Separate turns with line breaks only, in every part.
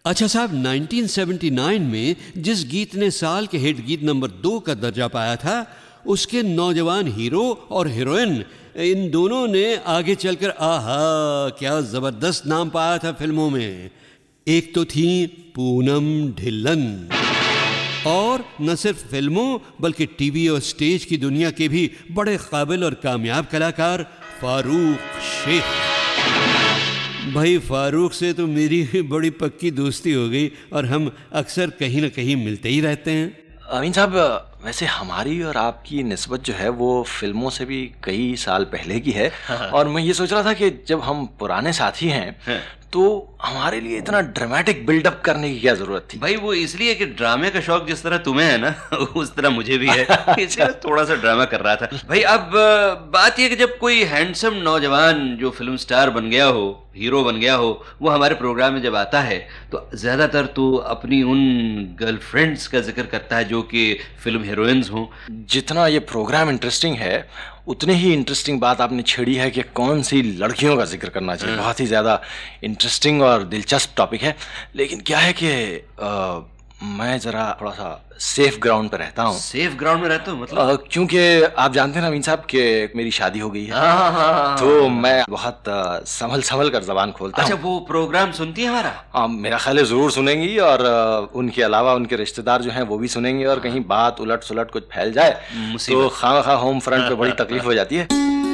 अच्छा साहब, 1979 में जिस गीत ने साल के हिट गीत नंबर 2 का दर्जा पाया था, उसके नौजवान हीरो और हीरोइन, इन दोनों ने आगे चलकर आहा क्या जबरदस्त नाम पाया था फिल्मों में। एक तो थी पूनम ढिल्लन, और न सिर्फ फिल्मों बल्कि टीवी और स्टेज की दुनिया के भी बड़े काबिल और कामयाब कलाकार फारूक शेख। भाई फारूक से तो मेरी बड़ी पक्की दोस्ती हो गई और हम अक्सर कहीं ना कहीं मिलते ही रहते हैं।
अमीन साहब, वैसे हमारी और आपकी निस्बत जो है वो फिल्मों से भी कई साल पहले की है। और मैं ये सोच रहा था कि जब हम पुराने साथी हैं तो हमारे लिए इतना ड्रामेटिक बिल्डअप करने की क्या जरूरत थी?
भाई वो इसलिए कि ड्रामे का शौक जिस तरह तुम्हें है ना उस तरह मुझे भी है, इसलिए थोड़ा सा ड्रामा कर रहा था। भाई अब बात यह कि जब कोई हैंडसम नौजवान जो फिल्म स्टार बन गया हो, हीरो बन गया हो, वो हमारे प्रोग्राम में जब आता है तो ज्यादातर तो अपनी उन गर्लफ्रेंड्स का जिक्र करता है जो कि फिल्म हीरोइंस हों।
जितना ये प्रोग्राम इंटरेस्टिंग है उतने ही इंटरेस्टिंग बात आपने छेड़ी है कि कौन सी लड़कियों का जिक्र करना चाहिए। बहुत ही ज़्यादा इंटरेस्टिंग और दिलचस्प टॉपिक है। लेकिन क्या है कि मैं ज़रा थोड़ा सा सेफ ग्राउंड पर रहता हूँ।
सेफ ग्राउंड में रहता हूँ मतलब?
क्योंकि आप जानते हैं ना अमीन साहब कि मेरी शादी हो गई है। तो मैं बहुत संभल कर जबान खोलता हूँ।
अच्छा, वो प्रोग्राम सुनती है हमारा?
मेरा ख्याल है ज़रूर सुनेंगी, और उनके अलावा उनके रिश्तेदार जो हैं वो भी सुनेंगे, और कहीं बात उलट सुलट कुछ फैल जाए तो खामखा होम फ्रंट पे बड़ी तकलीफ हो जाती है।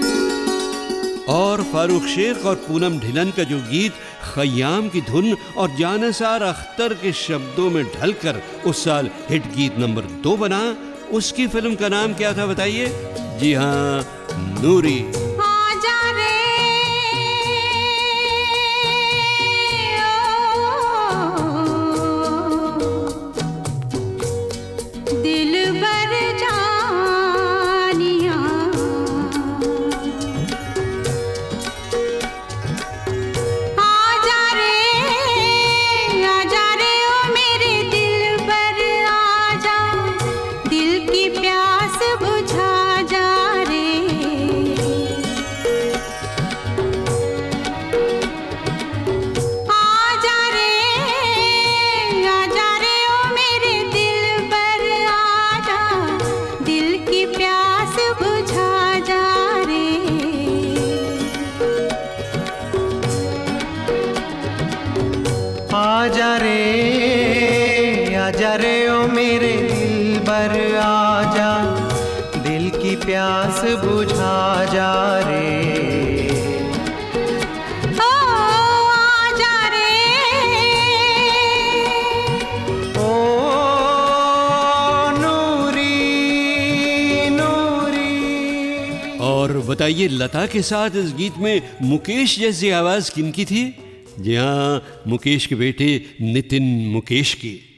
और फारूक शेख और पूनम ढिल्लन का जो गीत खयाम की धुन और जानिसार अख्तर के शब्दों में ढलकर उस साल हिट गीत नंबर 2 बना, उसकी फिल्म का नाम क्या था बताइए? जी हाँ, नूरी।
आजा रे ओ मेरे दिलबर आजा, दिल की प्यास बुझा जा रे।
ओ आजा रे,
ओ नूरी नूरी।
और बताइए, लता के साथ इस गीत में मुकेश जैसी आवाज किनकी थी? जी हाँ, मुकेश के बेटे नितिन मुकेश की।